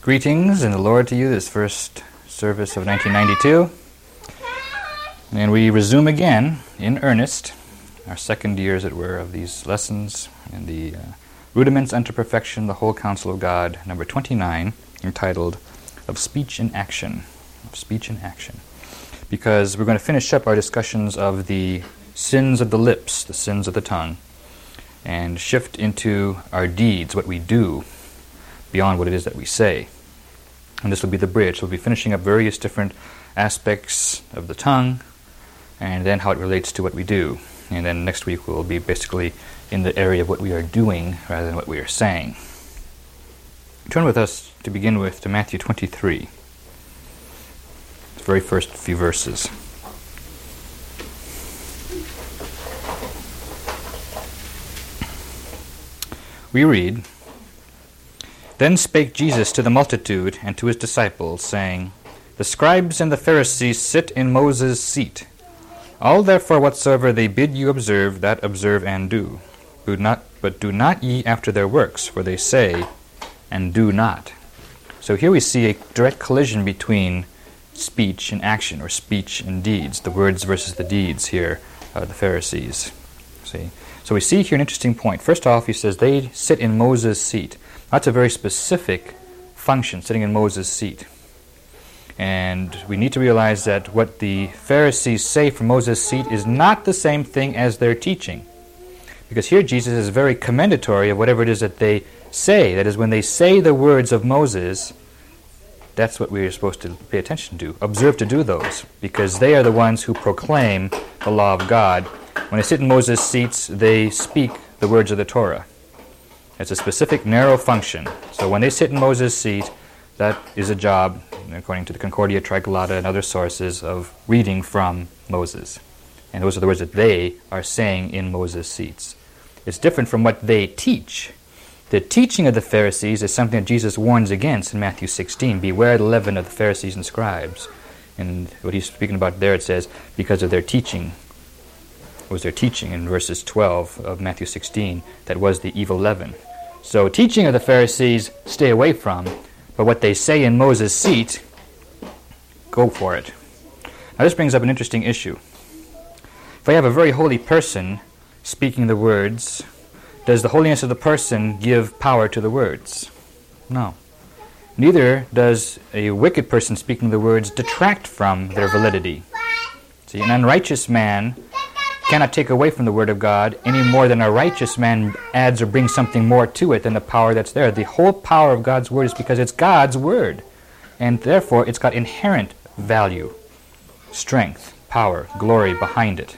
Greetings in the Lord to you, this first service of 1992. And we resume again, in earnest, our second year, as it were, of these lessons in the Rudiments unto Perfection, the Whole Counsel of God, number 29, entitled Of Speech and Action. Of Speech and Action. Because we're going to finish up our discussions of the sins of the lips, the sins of the tongue, and shift into our deeds, what we do, beyond what it is that we say. And this will be the bridge. We'll be finishing up various different aspects of the tongue, and then how it relates to what we do. And then next week we'll be basically in the area of what we are doing rather than what we are saying. Turn with us to begin with to Matthew 23, the very first few verses. We read, "Then spake Jesus to the multitude and to his disciples, saying, The scribes and the Pharisees sit in Moses' seat. All therefore whatsoever they bid you observe, that observe and do. But do not ye after their works, for they say, and do not." So here we see a direct collision between speech and action, or speech and deeds, the words versus the deeds here, the Pharisees. See? So we see here an interesting point. First off, he says they sit in Moses' seat. That's a very specific function, sitting in Moses' seat. And we need to realize that what the Pharisees say from Moses' seat is not the same thing as their teaching. Because here Jesus is very commendatory of whatever it is that they say. That is, when they say the words of Moses, that's what we are supposed to pay attention to. Observe to do those, because they are the ones who proclaim the law of God. When they sit in Moses' seats, they speak the words of the Torah. It's a specific, narrow function. So when they sit in Moses' seat, that is a job, according to the Concordia Tricolata and other sources, of reading from Moses. And those are the words that they are saying in Moses' seats. It's different from what they teach. The teaching of the Pharisees is something that Jesus warns against in Matthew 16. Beware the leaven of the Pharisees and scribes. And what he's speaking about there, it says, because of their teaching. Was their teaching in verses 12 of Matthew 16 that was the evil leaven. So teaching of the Pharisees, stay away from, but what they say in Moses' seat, go for it. Now this brings up an interesting issue. If I have a very holy person speaking the words, does the holiness of the person give power to the words? No. Neither does a wicked person speaking the words detract from their validity. See, an unrighteous man cannot take away from the Word of God any more than a righteous man adds or brings something more to it than the power that's there. The whole power of God's Word is because it's God's Word, and therefore it's got inherent value, strength, power, glory behind it.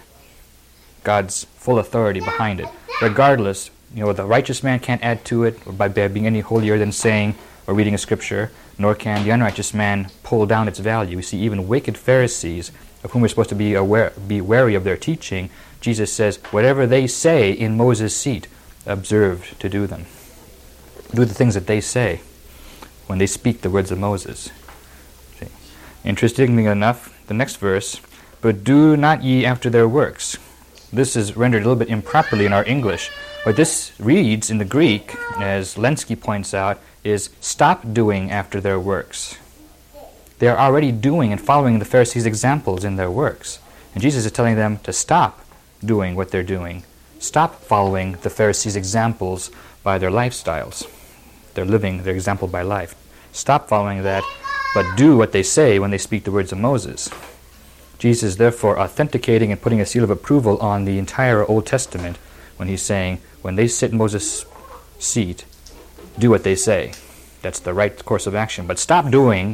God's full authority behind it. Regardless, the righteous man can't add to it or by being any holier than saying or reading a scripture, nor can the unrighteous man pull down its value. We see even wicked Pharisees, of whom we're supposed to be wary of their teaching. Jesus says, whatever they say in Moses' seat, observe to do them. Do the things that they say when they speak the words of Moses. See? Interestingly enough, the next verse, but do not ye after their works. This is rendered a little bit improperly in our English. What this reads in the Greek, as Lenski points out, is stop doing after their works. They are already doing and following the Pharisees' examples in their works. And Jesus is telling them to stop doing what they're doing. Stop following the Pharisees' examples by their lifestyles. They're living their example by life. Stop following that, but do what they say when they speak the words of Moses. Jesus is therefore authenticating and putting a seal of approval on the entire Old Testament when he's saying, when they sit in Moses' seat, do what they say. That's the right course of action. But stop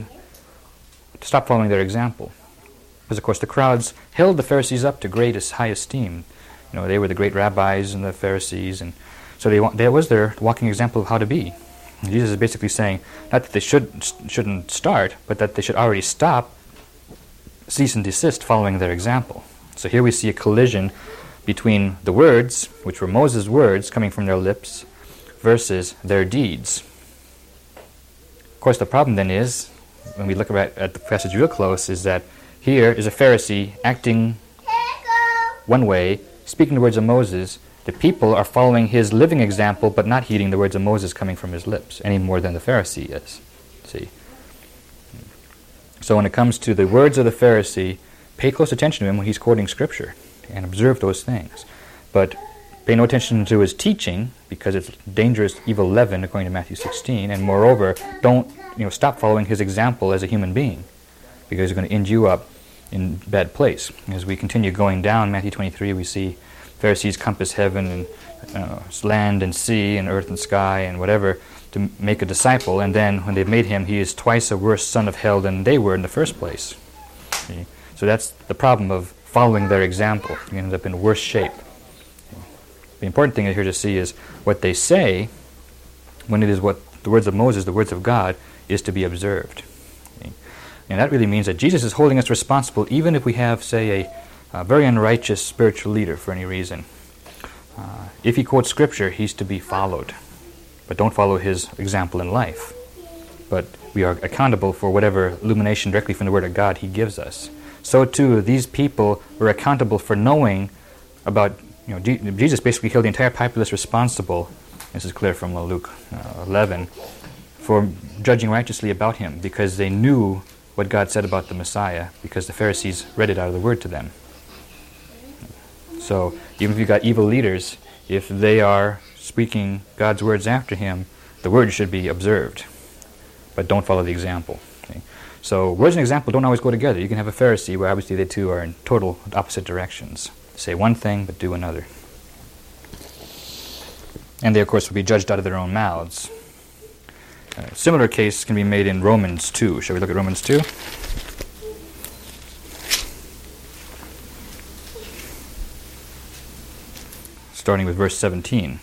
following their example. Because, of course, the crowds held the Pharisees up to high esteem. They were the great rabbis and the Pharisees, and so that was their walking example of how to be. And Jesus is basically saying, not that they shouldn't start, but that they should already cease and desist following their example. So here we see a collision between the words, which were Moses' words coming from their lips, versus their deeds. Of course, the problem then is, when we look at the passage real close, is that here is a Pharisee acting one way, speaking the words of Moses. The people are following his living example, but not heeding the words of Moses coming from his lips, any more than the Pharisee is. See? So when it comes to the words of the Pharisee, pay close attention to him when he's quoting Scripture and observe those things. But pay no attention to his teaching, because it's dangerous, evil leaven, according to Matthew 16. And moreover, don't stop following his example as a human being, because he's going to end you up in bad place. As we continue going down Matthew 23, we see Pharisees compass heaven and land and sea and earth and sky and whatever to make a disciple, and then when they've made him, he is twice a worse son of hell than they were in the first place. See? So that's the problem of following their example. You end up in worse shape. The important thing here to see is what they say, when it is what the words of Moses, the words of God, is to be observed. See? And that really means that Jesus is holding us responsible even if we have, say, a very unrighteous spiritual leader for any reason. If he quotes Scripture, he's to be followed. But don't follow his example in life. But we are accountable for whatever illumination directly from the Word of God he gives us. So too, these people were accountable for knowing about, Jesus basically held the entire populace responsible, this is clear from Luke 11, for judging righteously about him, because they knew what God said about the Messiah, because the Pharisees read it out of the Word to them. So even if you've got evil leaders, if they are speaking God's words after him, the word should be observed. But don't follow the example. Okay? So words and example don't always go together. You can have a Pharisee where obviously they two are in total opposite directions. Say one thing but do another. And they, of course, will be judged out of their own mouths. A similar case can be made in Romans 2. Shall we look at Romans 2? Starting with verse 17.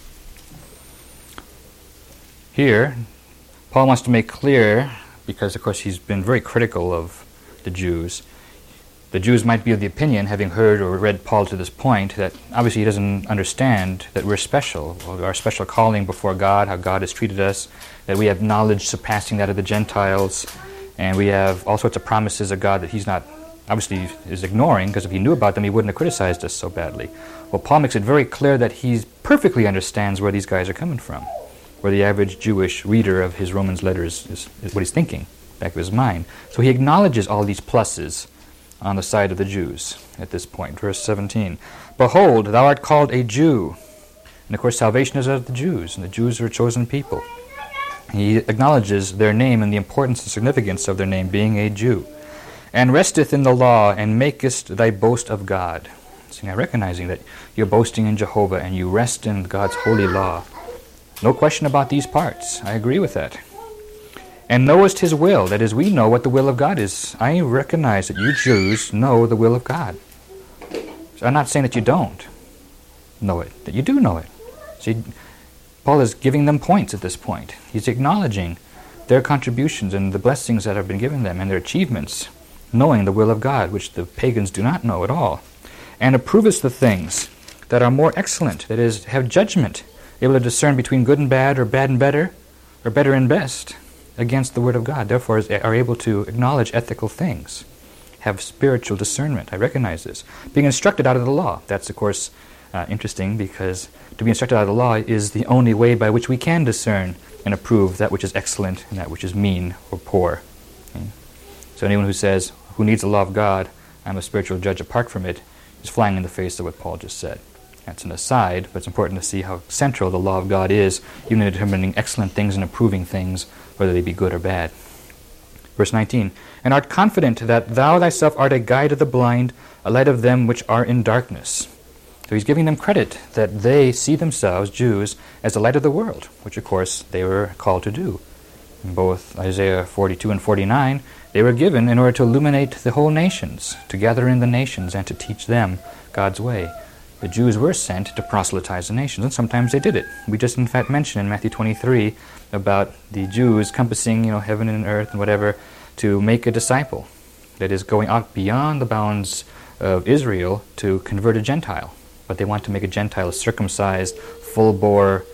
Here, Paul wants to make clear, because of course he's been very critical of the Jews. The Jews might be of the opinion, having heard or read Paul to this point, that obviously he doesn't understand that we're special, or our special calling before God, how God has treated us, that we have knowledge surpassing that of the Gentiles, and we have all sorts of promises of God that he's not, obviously is ignoring, because if he knew about them, he wouldn't have criticized us so badly. Well, Paul makes it very clear that he perfectly understands where these guys are coming from, where the average Jewish reader of his Romans letters is what he's thinking, back of his mind. So he acknowledges all these pluses on the side of the Jews at this point. Verse 17, "Behold, thou art called a Jew." And of course salvation is of the Jews, and the Jews are a chosen people. He acknowledges their name and the importance and significance of their name being a Jew. "And resteth in the law, and makest thy boast of God." So now recognizing that you're boasting in Jehovah and you rest in God's holy law. No question about these parts. I agree with that. "And knowest his will," that is, we know what the will of God is. I recognize that you Jews know the will of God. So I'm not saying that you don't know it, that you do know it. See, Paul is giving them points at this point. He's acknowledging their contributions and the blessings that have been given them and their achievements, knowing the will of God, which the pagans do not know at all. "And approvest the things that are more excellent," that is, have judgment, able to discern between good and bad, or bad and better, or better and best, against the Word of God. Therefore, are able to acknowledge ethical things, have spiritual discernment. I recognize this. Being instructed out of the law. That's, of course, interesting, because to be instructed out of the law is the only way by which we can discern and approve that which is excellent and that which is mean or poor. Okay? So anyone who says, who needs the law of God, I'm a spiritual judge apart from it, is flying in the face of what Paul just said. That's an aside, but it's important to see how central the law of God is, even in determining excellent things and approving things, whether they be good or bad. Verse 19, "And art confident that thou thyself art a guide of the blind, a light of them which are in darkness." So he's giving them credit that they see themselves, Jews, as the light of the world, which of course they were called to do. In both Isaiah 42 and 49, they were given in order to illuminate the whole nations, to gather in the nations and to teach them God's way. The Jews were sent to proselytize the nations, and sometimes they did it. We just in fact mentioned in Matthew 23 about the Jews compassing, heaven and earth and whatever, to make a disciple. That is, going out beyond the bounds of Israel to convert a Gentile. But they want to make a Gentile a circumcised, full-bore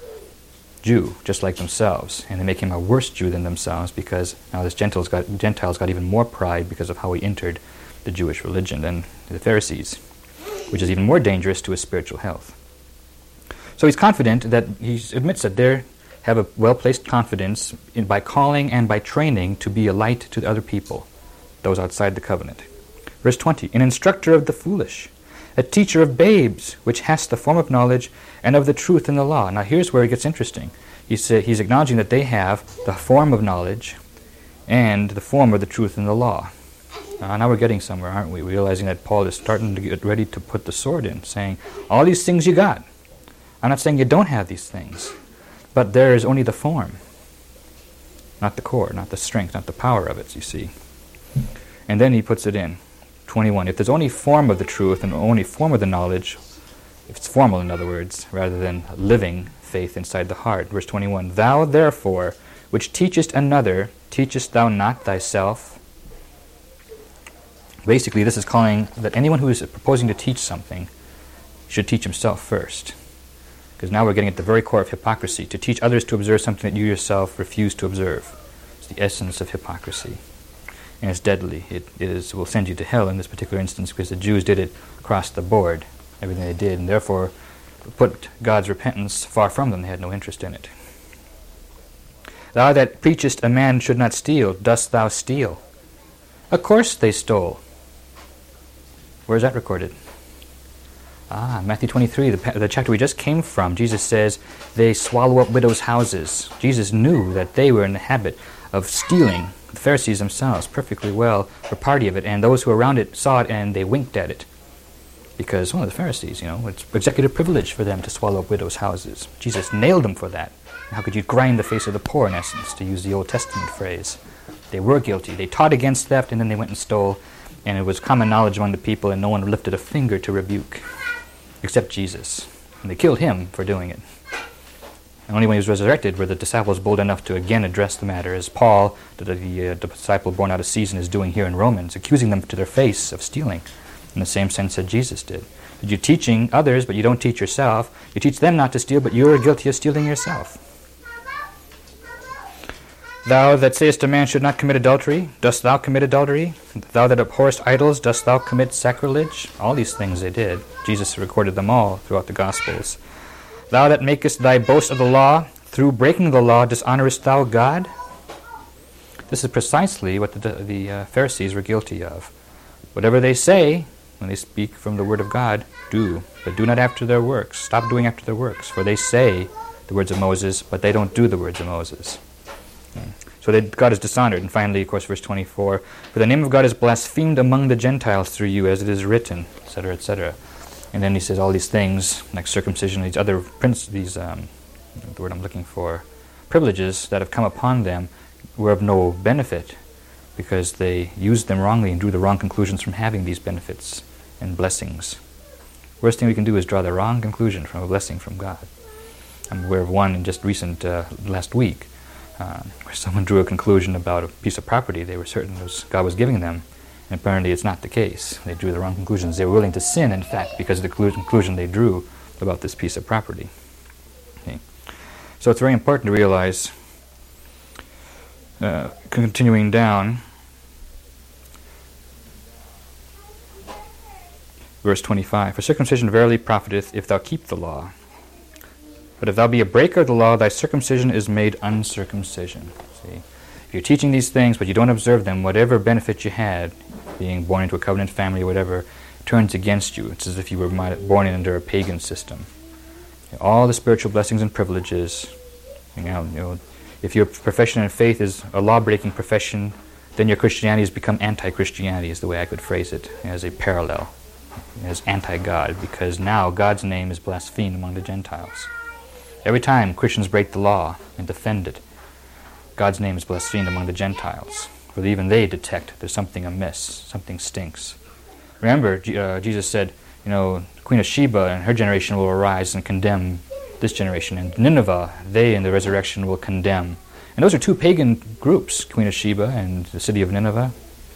Jew, just like themselves. And they make him a worse Jew than themselves, because now this Gentiles got even more pride because of how he entered the Jewish religion than the Pharisees, which is even more dangerous to his spiritual health. So he's confident that he admits that they're have a well-placed confidence by calling and by training to be a light to the other people, those outside the covenant. Verse 20, an instructor of the foolish, a teacher of babes, which hast the form of knowledge and of the truth in the law. Now here's where it gets interesting. He's acknowledging that they have the form of knowledge and the form of the truth in the law. Now we're getting somewhere, aren't we? Realizing that Paul is starting to get ready to put the sword in, saying, all these things you got. I'm not saying you don't have these things, but there is only the form, not the core, not the strength, not the power of it, you see. And then he puts it in, 21. If there's only form of the truth and only form of the knowledge, if it's formal in other words, rather than living faith inside the heart. Verse 21, thou therefore, which teachest another, teachest thou not thyself? Basically, this is calling that anyone who is proposing to teach something should teach himself first. Because now we're getting at the very core of hypocrisy. To teach others to observe something that you yourself refuse to observe. It's the essence of hypocrisy. And it's deadly. It will send you to hell in this particular instance, because the Jews did it across the board, everything they did, and therefore put God's repentance far from them. They had no interest in it. Thou that preachest a man should not steal, dost thou steal? Of course they stole. Where is that recorded? Matthew 23, the chapter we just came from. Jesus says they swallow up widows' houses. Jesus knew that they were in the habit of stealing. The Pharisees themselves perfectly well were party of it, and those who were around it saw it and they winked at it. Because, the Pharisees, it's executive privilege for them to swallow up widows' houses. Jesus nailed them for that. How could you grind the face of the poor, in essence, to use the Old Testament phrase? They were guilty. They taught against theft, and then they went and stole, and it was common knowledge among the people, and no one lifted a finger to rebuke, except Jesus. And they killed him for doing it. And only when he was resurrected were the disciples bold enough to again address the matter, as Paul, the disciple born out of season, is doing here in Romans, accusing them to their face of stealing, in the same sense that Jesus did. You're teaching others, but you don't teach yourself. You teach them not to steal, but you are guilty of stealing yourself. Thou that sayest a man should not commit adultery, dost thou commit adultery? Thou that abhorrest idols, dost thou commit sacrilege? All these things they did. Jesus recorded them all throughout the Gospels. Thou that makest thy boast of the law, through breaking the law dishonorest thou God? This is precisely what the Pharisees were guilty of. Whatever they say, when they speak from the Word of God, do, but do not after their works. Stop doing after their works, for they say the words of Moses, but they don't do the words of Moses. So God is dishonored. And finally, of course, verse 24, for the name of God is blasphemed among the Gentiles through you, as it is written, etc., etc. And then he says all these things, like circumcision, these other the word I'm looking for, privileges that have come upon them were of no benefit, because they used them wrongly and drew the wrong conclusions from having these benefits and blessings. Worst thing we can do is draw the wrong conclusion from a blessing from God. I'm aware of one in just recent, last week, where someone drew a conclusion about a piece of property they were certain God was giving them, and apparently it's not the case. They drew the wrong conclusions. They were willing to sin, in fact, because of the conclusion they drew about this piece of property. Okay. So it's very important to realize, continuing down, verse 25, for circumcision verily profiteth if thou keep the law. But if thou be a breaker of the law, thy circumcision is made uncircumcision. See, if you're teaching these things, but you don't observe them, whatever benefit you had, being born into a covenant family or whatever, turns against you. It's as if you were born in under a pagan system. All the spiritual blessings and privileges, if your profession and faith is a law-breaking profession, then your Christianity has become anti-Christianity, is the way I could phrase it, as a parallel, as anti-God, because now God's name is blasphemed among the Gentiles. Every time Christians break the law and defend it, God's name is blasphemed among the Gentiles, for even they detect there's something amiss, something stinks. Remember, Jesus said, Queen of Sheba and her generation will arise and condemn this generation, and Nineveh, they in the resurrection will condemn. And those are two pagan groups, Queen of Sheba and the city of Nineveh.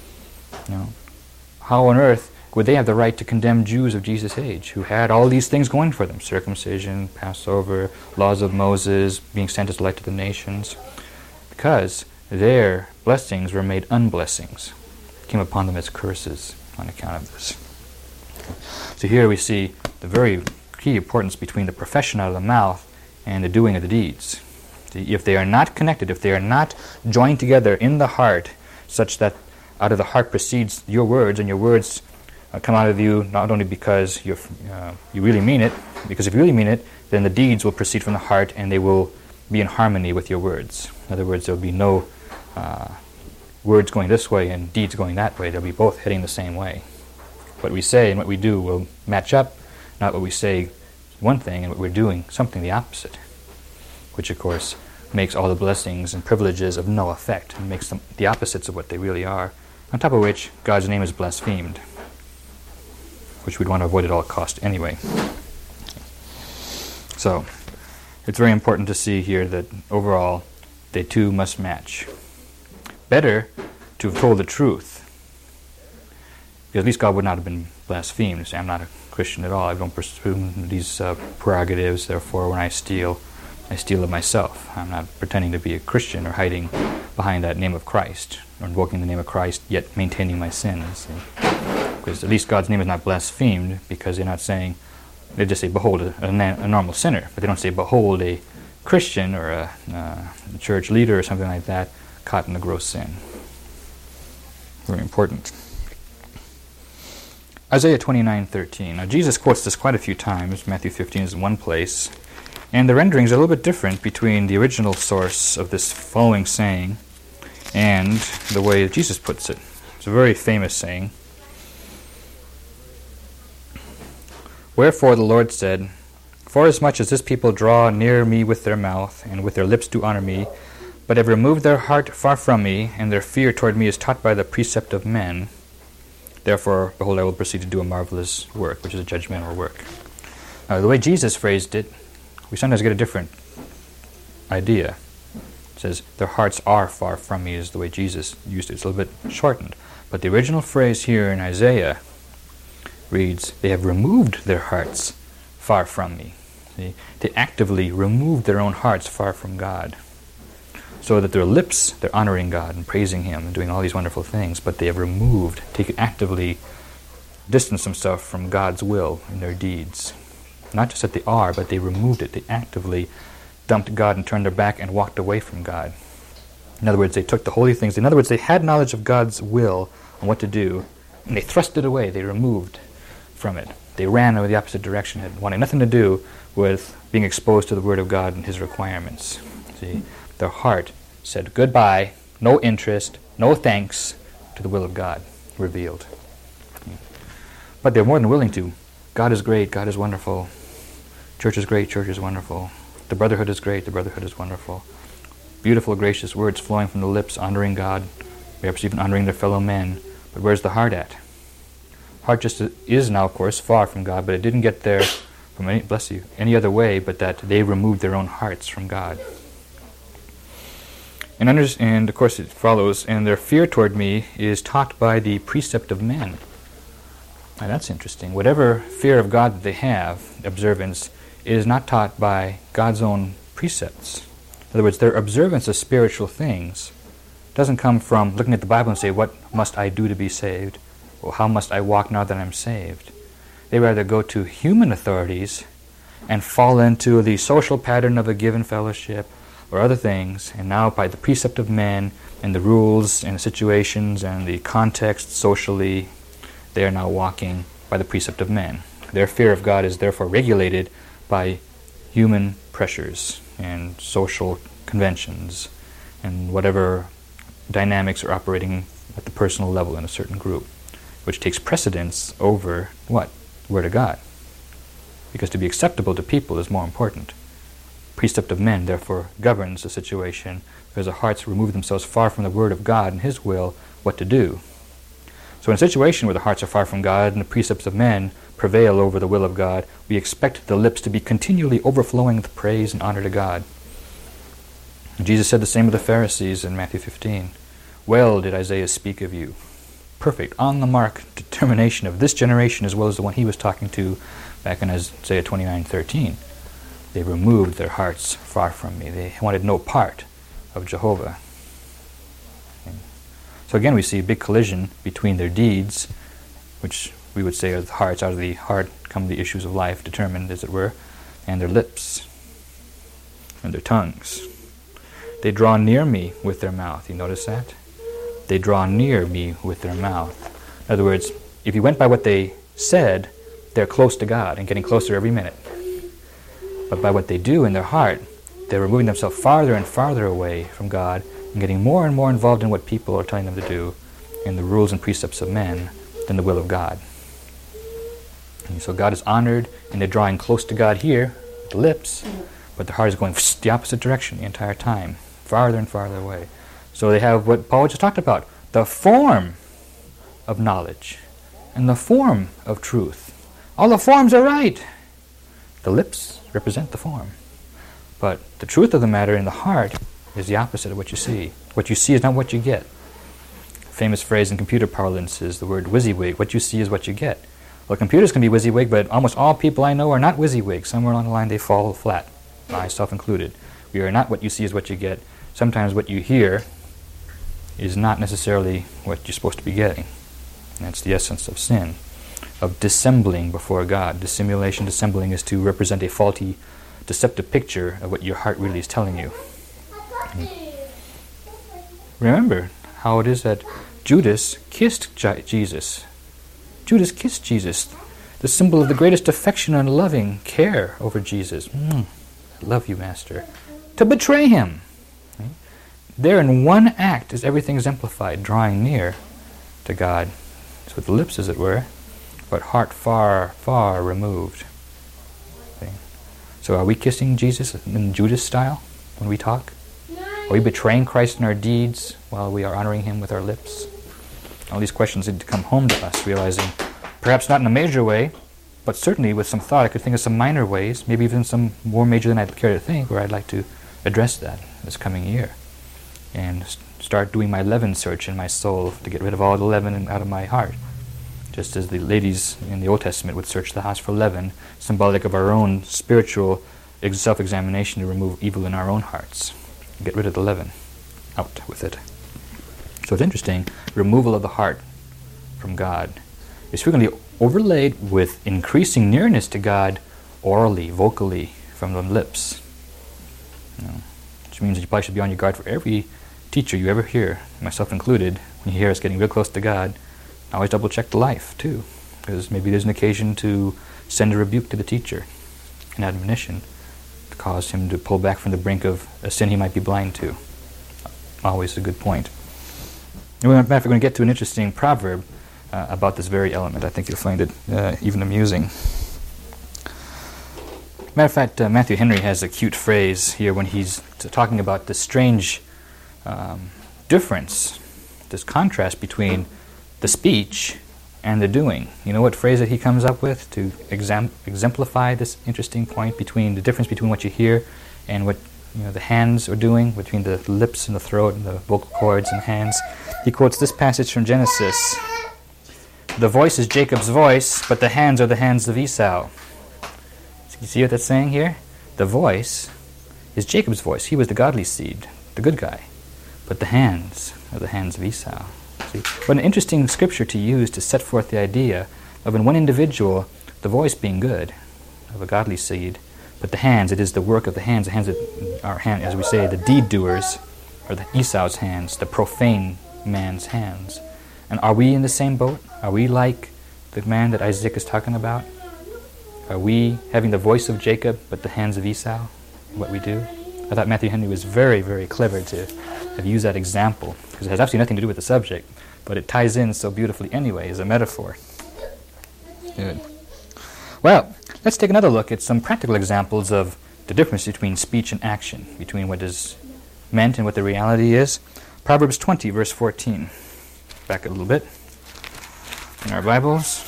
How on earth would they have the right to condemn Jews of Jesus' age, who had all these things going for them? Circumcision, Passover, laws of Moses, being sent as light to the nations. Because their blessings were made unblessings. Came upon them as curses on account of this. So here we see the very key importance between the profession out of the mouth and the doing of the deeds. If they are not connected, if they are not joined together in the heart, such that out of the heart proceeds your words, and your words come out of you not only because you really mean it, because if you really mean it, then the deeds will proceed from the heart and they will be in harmony with your words. In other words, there will be no words going this way and deeds going that way. They'll be both heading the same way. What we say and what we do will match up, not what we say one thing and what we're doing something the opposite, which of course makes all the blessings and privileges of no effect and makes them the opposites of what they really are, on top of which God's name is blasphemed, which we'd want to avoid at all cost anyway. So, it's very important to see here that overall they two must match. Better to have told the truth, because at least God would not have been blasphemed. Say, I'm not a Christian at all. I don't pursue these prerogatives, therefore when I steal of myself. I'm not pretending to be a Christian or hiding behind that name of Christ, or invoking the name of Christ, yet maintaining my sins. Because at least God's name is not blasphemed, because they're not saying, they just say, behold, a normal sinner. But they don't say, behold, a Christian or a church leader or something like that caught in a gross sin. Very important. Isaiah 29:13. Now Jesus quotes this quite a few times. Matthew 15 is in one place. And the renderings are a little bit different between the original source of this following saying and the way that Jesus puts it. It's a very famous saying. Wherefore the Lord said, Forasmuch as this people draw near me with their mouth, and with their lips do honor me, but have removed their heart far from me, and their fear toward me is taught by the precept of men, therefore, behold, I will proceed to do a marvelous work, which is a judgmental work. Now, the way Jesus phrased it, we sometimes get a different idea. It says, their hearts are far from me, is the way Jesus used it. It's a little bit shortened. But the original phrase here in Isaiah reads, they have removed their hearts far from me. See? They actively removed their own hearts far from God. So that their lips, they're honoring God and praising Him and doing all these wonderful things, but they have actively distanced themselves from God's will in their deeds. Not just that they are, but they removed it. They actively dumped God and turned their back and walked away from God. In other words, they took the holy things. In other words, they had knowledge of God's will and what to do, and they thrust it away. They removed from it. They ran in the opposite direction, had wanted nothing to do with being exposed to the Word of God and His requirements. See, their heart said goodbye, no interest, no thanks to the will of God revealed. But they're more than willing to. God is great, God is wonderful. Church is great, church is wonderful. The brotherhood is great, the brotherhood is wonderful. Beautiful, gracious words flowing from the lips, honoring God, perhaps even honoring their fellow men. But where's the heart at? Heart just is now, of course, far from God, but it didn't get there from any other way, but that they removed their own hearts from God. And of course it follows, and their fear toward me is taught by the precept of men. Now that's interesting. Whatever fear of God that they have, observance, is not taught by God's own precepts. In other words, their observance of spiritual things doesn't come from looking at the Bible and say, what must I do to be saved? Or how must I walk now that I'm saved? They rather go to human authorities and fall into the social pattern of a given fellowship or other things, and now by the precept of men and the rules and the situations and the context socially, they are now walking by the precept of men. Their fear of God is therefore regulated by human pressures and social conventions and whatever dynamics are operating at the personal level in a certain group, which takes precedence over what? The Word of God. Because to be acceptable to people is more important. Precept of men, therefore, governs the situation because the hearts remove themselves far from the Word of God and His will, what to do. So in a situation where the hearts are far from God and the precepts of men prevail over the will of God, we expect the lips to be continually overflowing with praise and honor to God. And Jesus said the same of the Pharisees in Matthew 15. Well did Isaiah speak of you. Perfect, on the mark determination of this generation as well as the one he was talking to back in Isaiah 29:13. They removed their hearts far from me. They wanted no part of Jehovah. So again we see a big collision between their deeds, which we would say are the hearts. Out of the heart come the issues of life, determined as it were, and their lips and their tongues. They draw near me with their mouth. You notice that? They draw near me with their mouth. In other words, if you went by what they said, they're close to God and getting closer every minute. But by what they do in their heart, they're removing themselves farther and farther away from God and getting more and more involved in what people are telling them to do, in the rules and precepts of men, than the will of God. And so God is honored, and they're drawing close to God here, with the lips, but their heart is going the opposite direction the entire time, farther and farther away. So they have what Paul just talked about, the form of knowledge and the form of truth. All the forms are right. The lips represent the form. But the truth of the matter in the heart is the opposite of what you see. What you see is not what you get. Famous phrase in computer parlance is the word WYSIWYG. What you see is what you get. Well, computers can be WYSIWYG, but almost all people I know are not WYSIWYG. Somewhere along the line they fall flat, myself included. We are not what you see is what you get. Sometimes what you hear is not necessarily what you're supposed to be getting. And that's the essence of sin, of dissembling before God. Dissimulation, dissembling is to represent a faulty, deceptive picture of what your heart really is telling you. Remember how it is that Judas kissed Jesus. Judas kissed Jesus, the symbol of the greatest affection and loving care over Jesus. I love you, Master. To betray him. There in one act is everything exemplified, drawing near to God. It's with the lips, as it were, but heart far, far removed. Okay. So are we kissing Jesus in Judas style when we talk? Are we betraying Christ in our deeds while we are honoring him with our lips? All these questions need to come home to us, realizing, perhaps not in a major way, but certainly with some thought, I could think of some minor ways, maybe even some more major than I'd care to think, where I'd like to address that this coming year. And start doing my leaven search in my soul to get rid of all the leaven out of my heart. Just as the ladies in the Old Testament would search the house for leaven, symbolic of our own spiritual self-examination to remove evil in our own hearts. Get rid of the leaven. Out with it. So it's interesting, removal of the heart from God is frequently overlaid with increasing nearness to God orally, vocally, from the lips. Which means that you probably should be on your guard for every teacher you ever hear, myself included. When you hear us getting real close to God, always double check the life too, because maybe there's an occasion to send a rebuke to the teacher, an admonition, to cause him to pull back from the brink of a sin he might be blind to. Always a good point. And in fact, we're going to get to an interesting proverb about this very element. I think you'll find it even amusing. Matter of fact, Matthew Henry has a cute phrase here when he's talking about the strange difference, this contrast between the speech and the doing. You know what phrase that he comes up with to exemplify this interesting point between the difference between what you hear and what the hands are doing, between the lips and the throat and the vocal cords and hands? He quotes this passage from Genesis. The voice is Jacob's voice, but the hands are the hands of Esau. You see what that's saying here? The voice is Jacob's voice. He was the godly seed, the good guy. But the hands are the hands of Esau. See? What an interesting scripture to use to set forth the idea of in one individual, the voice being good, of a godly seed, but the hands, it is the work of the hands that are, as we say, the deed doers, are the Esau's hands, the profane man's hands. And are we in the same boat? Are we like the man that Isaac is talking about? Are we having the voice of Jacob, but the hands of Esau in what we do? I thought Matthew Henry was very, very clever to have used that example, because it has absolutely nothing to do with the subject, but it ties in so beautifully anyway as a metaphor. Good. Well, let's take another look at some practical examples of the difference between speech and action, between what is meant and what the reality is. Proverbs 20, verse 14. Back a little bit in our Bibles.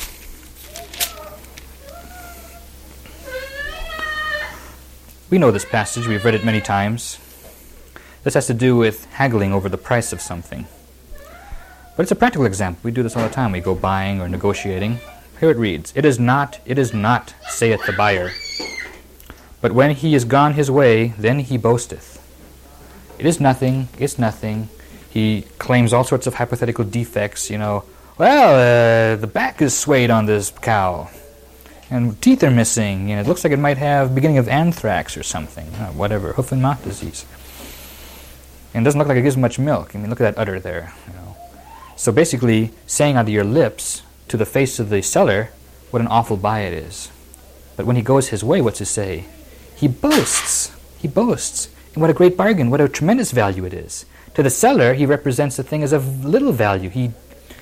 We know this passage. We've read it many times. This has to do with haggling over the price of something. But it's a practical example. We do this all the time. We go buying or negotiating. Here it reads, it is not, saith the buyer. But when he is gone his way, then he boasteth. It is nothing, it's nothing. He claims all sorts of hypothetical defects, the back is swayed on this cow. And teeth are missing. It looks like it might have beginning of anthrax or something. Whatever, hoof and mouth disease. And it doesn't look like it gives much milk. I mean, look at that udder there. So basically, saying out of your lips to the face of the seller what an awful buy it is. But when he goes his way, what's he say? He boasts. He boasts. And what a great bargain, what a tremendous value it is. To the seller, he represents the thing as of little value. He,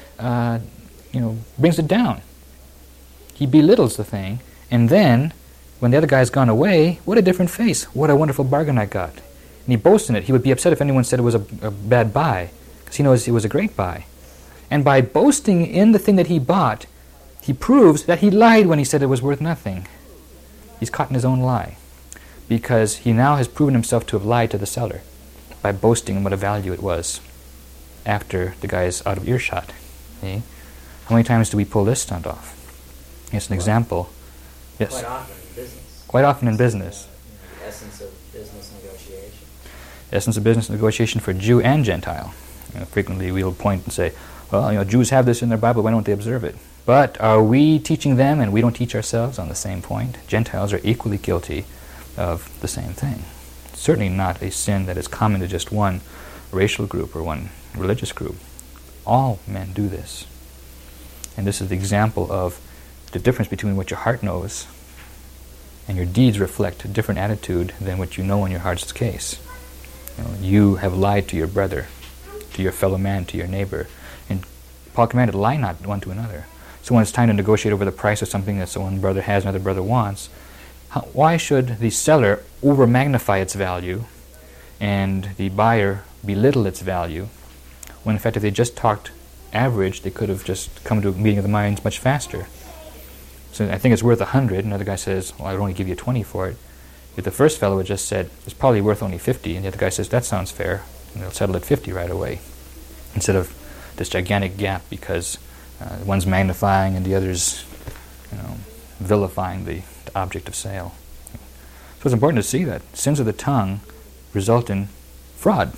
brings it down. He belittles the thing. And then, when the other guy's gone away, what a different face. What a wonderful bargain I got. And he boasts in it. He would be upset if anyone said it was a bad buy, because he knows it was a great buy. And by boasting in the thing that he bought, he proves that he lied when he said it was worth nothing. He's caught in his own lie, because he now has proven himself to have lied to the seller by boasting in what a value it was after the guy is out of earshot. See? How many times do we pull this stunt off? Here's an example. Yes. Quite often in business. Quite often in business. The essence of business negotiation. Essence of business negotiation for Jew and Gentile. Frequently we'll point and say, well, Jews have this in their Bible, why don't they observe it? But are we teaching them and we don't teach ourselves on the same point? Gentiles are equally guilty of the same thing. Certainly not a sin that is common to just one racial group or one religious group. All men do this. And this is the example of the difference between what your heart knows and your deeds reflect a different attitude than what you know in your heart's case. You have lied to your brother, to your fellow man, to your neighbor. And Paul commanded, lie not one to another. So when it's time to negotiate over the price of something that one brother has and another brother wants, why should the seller over-magnify its value and the buyer belittle its value, when in fact if they just talked average, they could have just come to a meeting of the minds much faster. So I think it's worth 100, another guy says, well, I'd only give you 20 for it. If the first fellow had just said, it's probably worth only 50, and the other guy says, that sounds fair, and they'll settle at 50 right away, instead of this gigantic gap because one's magnifying and the other's vilifying the object of sale. So it's important to see that sins of the tongue result in fraud.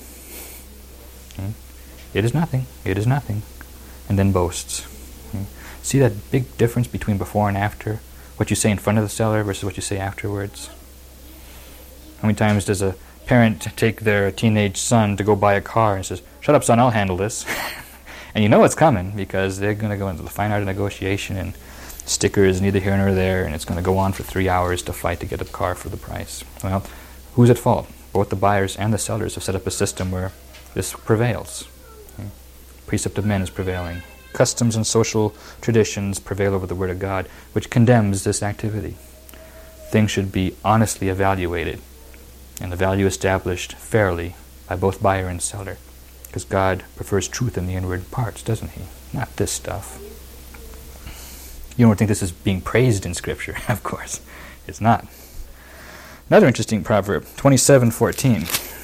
It is nothing, and then boasts. See that big difference between before and after? What you say in front of the seller versus what you say afterwards? How many times does a parent take their teenage son to go buy a car and says, shut up son, I'll handle this. And you know it's coming because they're going to go into the fine art of negotiation and stickers neither here nor there, and it's going to go on for 3 hours to fight to get a car for the price. Well, who's at fault? Both the buyers and the sellers have set up a system where this prevails. Precept of men is prevailing. Customs and social traditions prevail over the Word of God, which condemns this activity. Things should be honestly evaluated, and the value established fairly by both buyer and seller, because God prefers truth in the inward parts, doesn't He? Not this stuff. You don't think this is being praised in Scripture? Of course, it's not. Another interesting proverb, 27:14.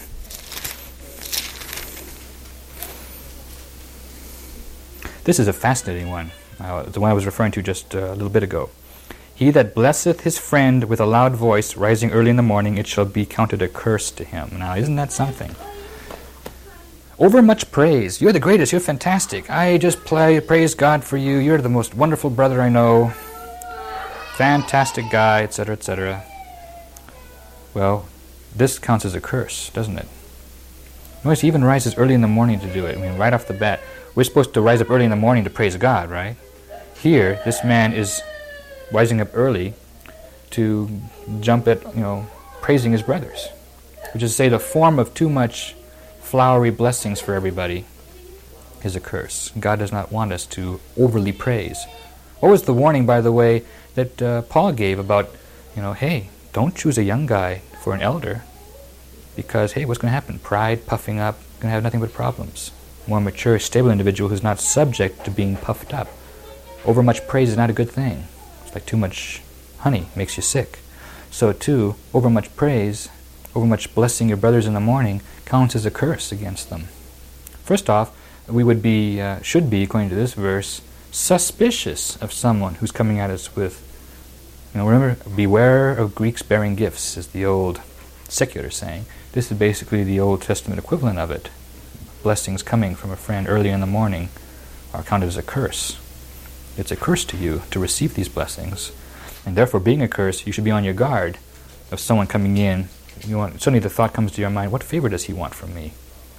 This is a fascinating one, the one I was referring to just a little bit ago. He that blesseth his friend with a loud voice, rising early in the morning, it shall be counted a curse to him. Now, isn't that something? Overmuch praise. You're the greatest. You're fantastic. I just praise God for you. You're the most wonderful brother I know. Fantastic guy, etc., etc. Well, this counts as a curse, doesn't it? Notice he even rises early in the morning to do it. I mean, right off the bat. We're supposed to rise up early in the morning to praise God, right? Here, this man is rising up early to jump at, praising his brothers. Which is to say, the form of too much flowery blessings for everybody is a curse. God does not want us to overly praise. What was the warning, by the way, that Paul gave about, hey, don't choose a young guy for an elder, because, hey, what's going to happen? Pride, puffing up, going to have nothing but problems. More mature, stable individual who's not subject to being puffed up. Overmuch praise is not a good thing. It's like too much honey makes you sick. So too, overmuch praise, overmuch blessing your brothers in the morning counts as a curse against them. First off, we would be, should be, according to this verse, suspicious of someone who's coming at us with, remember, beware of Greeks bearing gifts, is the old secular saying. This is basically the Old Testament equivalent of it. Blessings coming from a friend early in the morning are counted as a curse. It's a curse to you to receive these blessings, and therefore, being a curse, you should be on your guard of someone coming in. Suddenly the thought comes to your mind, what favor does he want from me?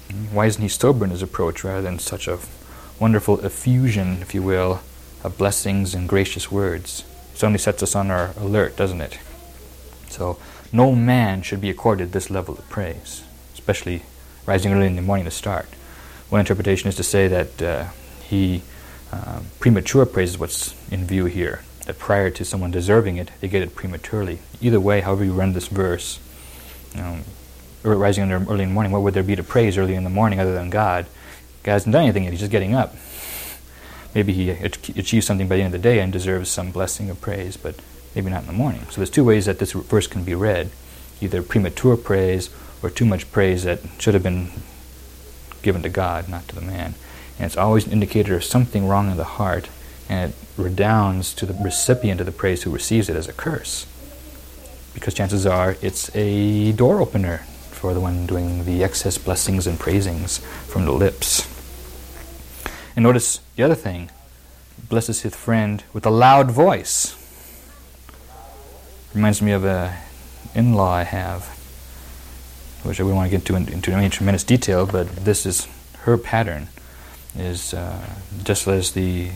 Why isn't he sober in his approach rather than such a wonderful effusion, if you will, of blessings and gracious words? It only sets us on our alert, doesn't it? So no man should be accorded this level of praise, especially rising early in the morning to start. One interpretation is to say that premature praise is what's in view here, that prior to someone deserving it, they get it prematurely. Either way, however you run this verse, rising early in the morning, what would there be to praise early in the morning other than God? God hasn't done anything yet, he's just getting up. Maybe he achieved something by the end of the day and deserves some blessing of praise, but maybe not in the morning. So there's two ways that this verse can be read, either premature praise or too much praise that should have been given to God, not to the man. And it's always an indicator of something wrong in the heart, and it redounds to the recipient of the praise who receives it as a curse. Because chances are it's a door opener for the one doing the excess blessings and praisings from the lips. And notice the other thing, blesses his friend with a loud voice. Reminds me of an in-law I have, which I wouldn't want to get into any tremendous detail, but this is her pattern, is just as the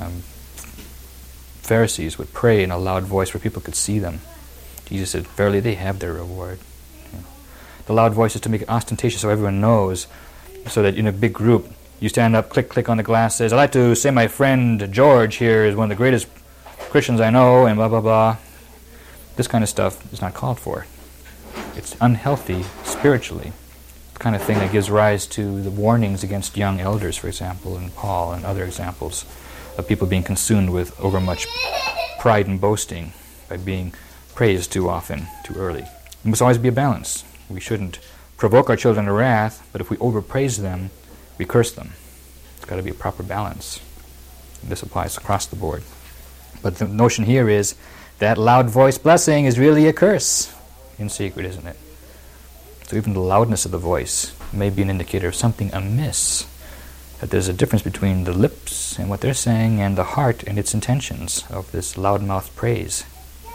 Pharisees would pray in a loud voice where people could see them. Jesus said, verily they have their reward. The loud voice is to make it ostentatious so everyone knows, so that in a big group, you stand up, click on the glass, says, I'd like to say my friend George here is one of the greatest Christians I know, and blah, blah, blah. This kind of stuff is not called for. It's unhealthy spiritually. The kind of thing that gives rise to the warnings against young elders, for example, and Paul and other examples of people being consumed with overmuch pride and boasting by being praised too often, too early. There must always be a balance. We shouldn't provoke our children to wrath, but if we overpraise them, we curse them. It's got to be a proper balance. This applies across the board. But the notion here is that loud voice blessing is really a curse in secret, isn't it? So even the loudness of the voice may be an indicator of something amiss, that there's a difference between the lips and what they're saying and the heart and its intentions of this loudmouth praise.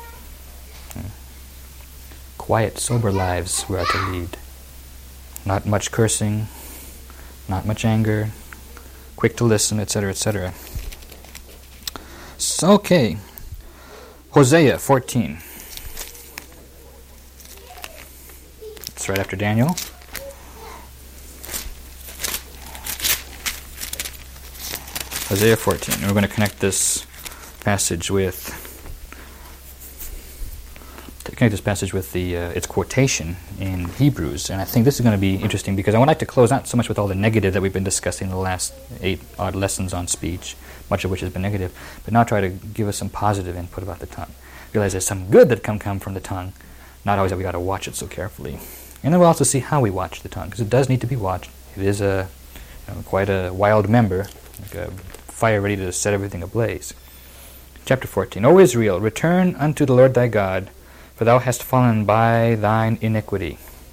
Quiet, sober lives we are to lead. Not much cursing, not much anger, quick to listen, etc., etc. So, okay. Hosea 14. It's right after Daniel. Hosea 14. And we're going to connect this passage with its quotation in Hebrews. And I think this is going to be interesting because I would like to close not so much with all the negative that we've been discussing in the last 8 odd lessons on speech, much of which has been negative, but now try to give us some positive input about the tongue. Realize there's some good that come from the tongue, not always that we got to watch it so carefully. And then we'll also see how we watch the tongue, because it does need to be watched. It is quite a wild member, like a fire ready to set everything ablaze. Chapter 14. O Israel, return unto the Lord thy God, for thou hast fallen by thine iniquity.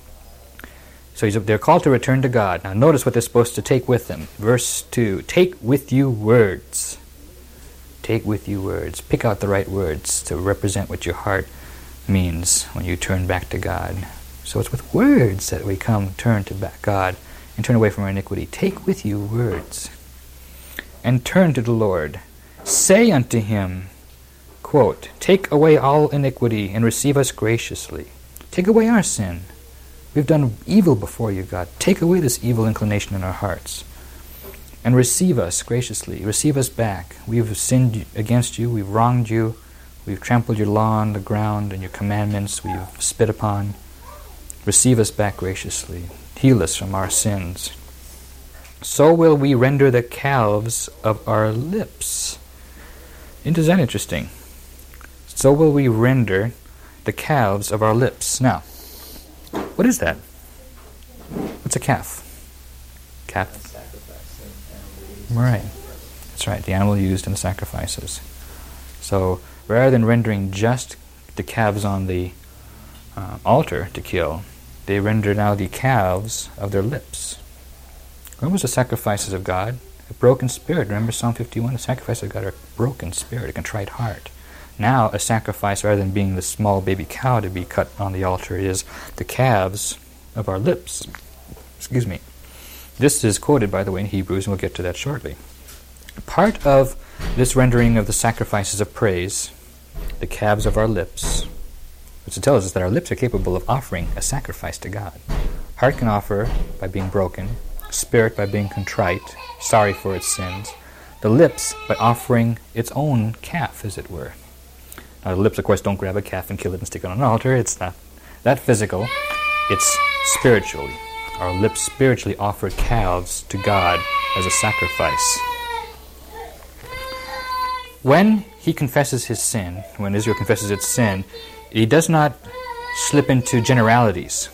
So they're called to return to God. Now notice what they're supposed to take with them. Verse 2, take with you words. Take with you words. Pick out the right words to represent what your heart means when you turn back to God. So it's with words that we turn to God and turn away from our iniquity. Take with you words. And turn to the Lord. Say unto him, quote, take away all iniquity and receive us graciously. Take away our sin. We've done evil before you, God. Take away this evil inclination in our hearts. And receive us graciously. Receive us back. We've sinned against you. We've wronged you. We've trampled your law on the ground and your commandments we've spit upon. Receive us back graciously. Heal us from our sins. So will we render the calves of our lips. Isn't that interesting? So will we render the calves of our lips. Now, what is that? What's a calf? Calf. Right. That's right, the animal used in the sacrifices. So, rather than rendering just the calves on the altar to kill, they render now the calves of their lips. What was the sacrifices of God? A broken spirit. Remember Psalm 51? The sacrifices of God are a broken spirit, a contrite heart. Now, a sacrifice, rather than being the small baby cow to be cut on the altar, is the calves of our lips. Excuse me. This is quoted, by the way, in Hebrews, and we'll get to that shortly. Part of this rendering of the sacrifices of praise, the calves of our lips, which tells us that our lips are capable of offering a sacrifice to God. Heart can offer by being broken, spirit by being contrite, sorry for its sins, the lips by offering its own calf, as it were. Now, the lips, of course, don't grab a calf and kill it and stick it on an altar. It's not that physical. It's spiritually. Our lips spiritually offer calves to God as a sacrifice. When he confesses his sin, when Israel confesses its sin, he does not slip into generalities.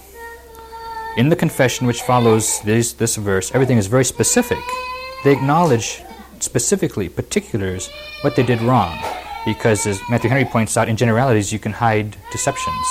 In the confession which follows this verse, everything is very specific. They acknowledge specifically, particulars, what they did wrong. Because, as Matthew Henry points out, in generalities you can hide deceptions.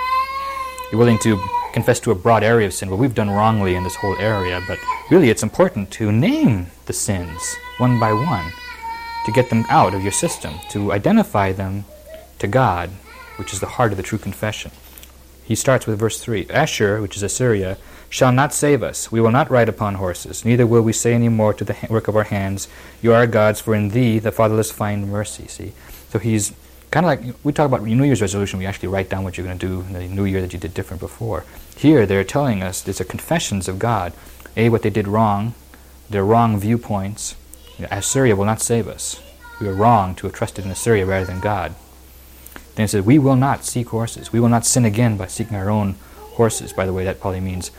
You're willing to confess to a broad area of sin. Well, we've done wrongly in this whole area, but really it's important to name the sins one by one, to get them out of your system, to identify them to God, which is the heart of the true confession. He starts with verse 3. Ashur, which is Assyria, shall not save us. We will not ride upon horses, neither will we say any more to the work of our hands, you are our gods, for in thee the fatherless find mercy. See? So he's kind of like, we talk about New Year's resolution, we actually write down what you're going to do in the new year that you did different before. Here they're telling us these are confessions of God. A, what they did wrong, their wrong viewpoints. Assyria will not save us. We are wrong to have trusted in Assyria rather than God. Then it says, we will not seek horses. We will not sin again by seeking our own horses. By the way, that probably means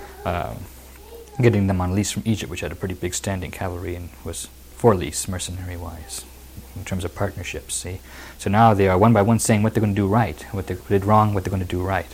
getting them on lease from Egypt, which had a pretty big standing cavalry and was for lease, mercenary-wise, in terms of partnerships. See, so now they are one by one saying what they're going to do right, what they did wrong, what they're going to do right.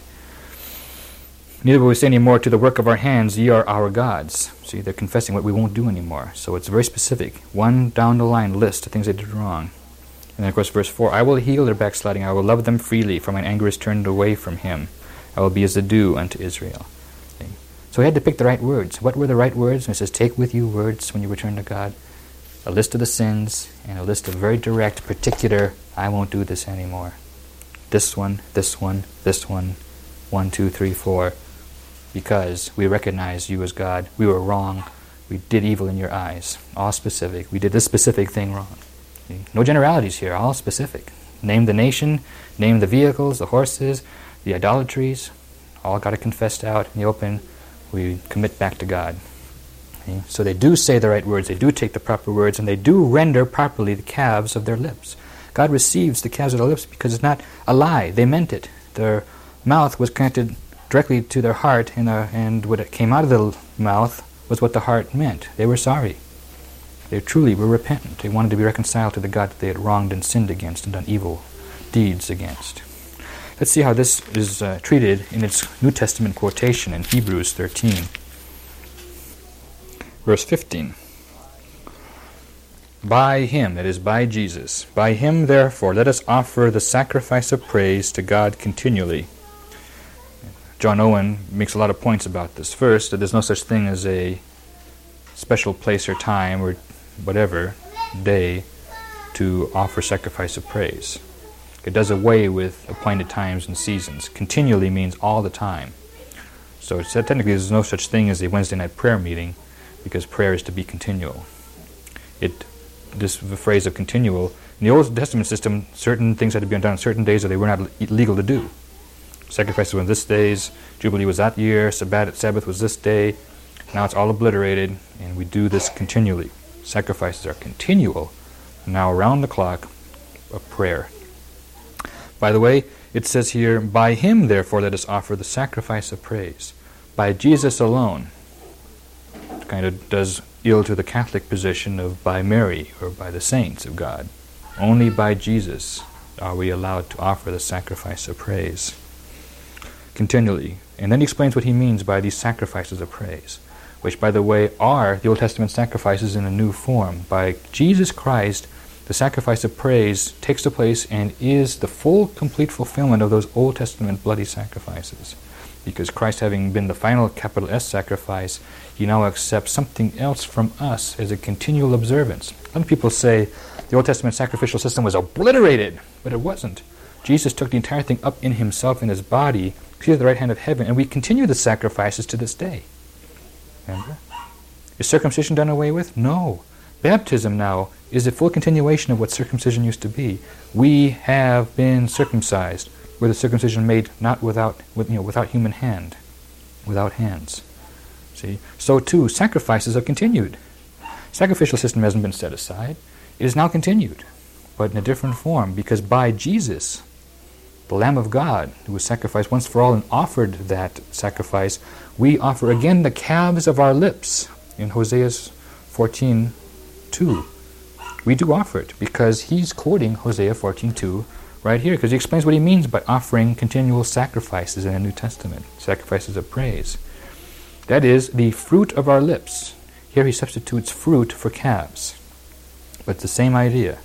Neither will we say any more to the work of our hands, ye are our gods. See, they're confessing what we won't do anymore. So it's very specific. One down the line list of things they did wrong. And then, of course, verse 4, I will heal their backsliding. I will love them freely, for mine anger is turned away from him. I will be as the dew unto Israel. See? So he had to pick the right words. What were the right words? And it says, take with you words when you return to God. A list of the sins, and a list of very direct, particular, I won't do this anymore. This one, this one, this one, 1, 2, 3, 4. Because we recognize you as God. We were wrong. We did evil in your eyes. All specific. We did this specific thing wrong. No generalities here, all specific. Name the nation, name the vehicles, the horses, the idolatries. All got it confessed out in the open. We commit back to God. Okay? So they do say the right words. They do take the proper words, and they do render properly the calves of their lips. God receives the calves of their lips because it's not a lie. They meant it. Their mouth was connected directly to their heart, and what came out of the mouth was what the heart meant. They were sorry. They truly were repentant. They wanted to be reconciled to the God that they had wronged and sinned against and done evil deeds against. Let's see how this is treated in its New Testament quotation in Hebrews 13. Verse 15. By him, that is, by Jesus, by him, therefore, let us offer the sacrifice of praise to God continually. John Owen makes a lot of points about this. First, that there's no such thing as a special place or time or whatever day to offer sacrifice of praise. It does away with appointed times and seasons. Continually means all the time. So it said technically there's no such thing as a Wednesday night prayer meeting because prayer is to be continual. This phrase of continual, in the Old Testament system, certain things had to be done on certain days or they were not legal to do. Sacrifices were on this days, Jubilee was that year, Sabbath was this day. Now it's all obliterated, and we do this continually. Sacrifices are continual, now around the clock, of prayer. By the way, it says here, by him, therefore, let us offer the sacrifice of praise. By Jesus alone. It kind of does ill to the Catholic position of by Mary, or by the saints of God. Only by Jesus are we allowed to offer the sacrifice of praise. Continually. And then he explains what he means by these sacrifices of praise, which, by the way, are the Old Testament sacrifices in a new form. By Jesus Christ, the sacrifice of praise takes the place and is the full, complete fulfillment of those Old Testament bloody sacrifices. Because Christ, having been the final capital S sacrifice, he now accepts something else from us as a continual observance. Some people say the Old Testament sacrificial system was obliterated, but it wasn't. Jesus took the entire thing up in himself, in his body, seated at the right hand of heaven, and we continue the sacrifices to this day. Remember? Is circumcision done away with? No. Baptism now is a full continuation of what circumcision used to be. We have been circumcised, with a circumcision made not without human hand, without hands. See? So too, sacrifices have continued. Sacrificial system hasn't been set aside. It is now continued, but in a different form, because by Jesus, the Lamb of God, who was sacrificed once for all and offered that sacrifice, we offer again the calves of our lips. In Hosea 14:2, we do offer it, because he's quoting Hosea 14:2 right here, because he explains what he means by offering continual sacrifices in the New Testament, sacrifices of praise. That is, the fruit of our lips. Here he substitutes fruit for calves. But it's the same idea.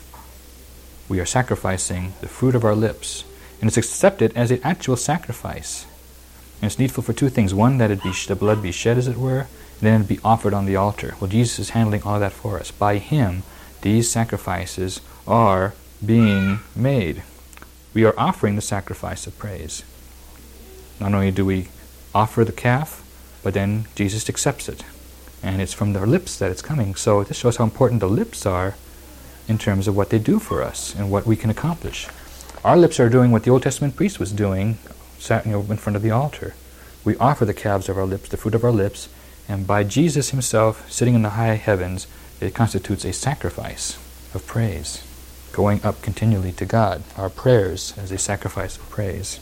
We are sacrificing the fruit of our lips, and it's accepted as an actual sacrifice. And it's needful for two things. One, that the blood be shed, as it were, and then it be offered on the altar. Well, Jesus is handling all that for us. By him, these sacrifices are being made. We are offering the sacrifice of praise. Not only do we offer the calf, but then Jesus accepts it. And it's from their lips that it's coming. So this shows how important the lips are in terms of what they do for us and what we can accomplish. Our lips are doing what the Old Testament priest was doing, in front of the altar. We offer the calves of our lips, the fruit of our lips, and by Jesus himself sitting in the high heavens, it constitutes a sacrifice of praise, going up continually to God, our prayers as a sacrifice of praise,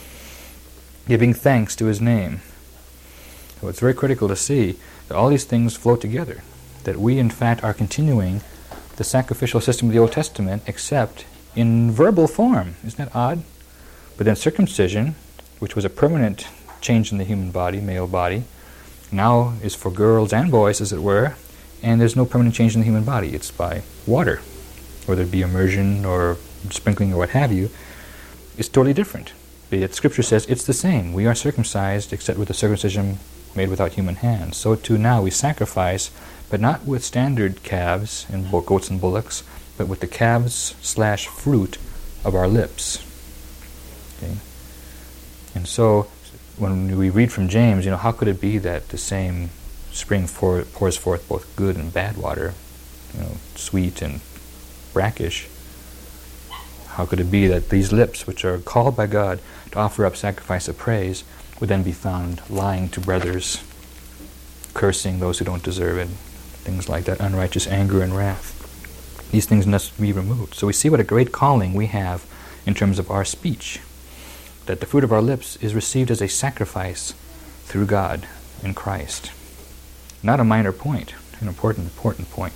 giving thanks to his name. So it's very critical to see that all these things flow together, that we in fact are continuing the sacrificial system of the Old Testament, except in verbal form. Isn't that odd? But then circumcision, which was a permanent change in the human body, male body, now is for girls and boys, as it were, and there's no permanent change in the human body. It's by water, whether it be immersion or sprinkling or what have you. It's totally different. But yet Scripture says it's the same. We are circumcised, except with the circumcision made without human hands. So too now we sacrifice, but not with standard calves and goats and bullocks, but with the calves/fruit of our lips. Okay? And so when we read from James, how could it be that the same spring pours forth both good and bad water, sweet and brackish? How could it be that these lips, which are called by God to offer up sacrifice of praise, would then be found lying to brothers, cursing those who don't deserve it, things like that, unrighteous anger and wrath? These things must be removed. So we see what a great calling we have in terms of our speech, that the fruit of our lips is received as a sacrifice through God in Christ. Not a minor point, an important point.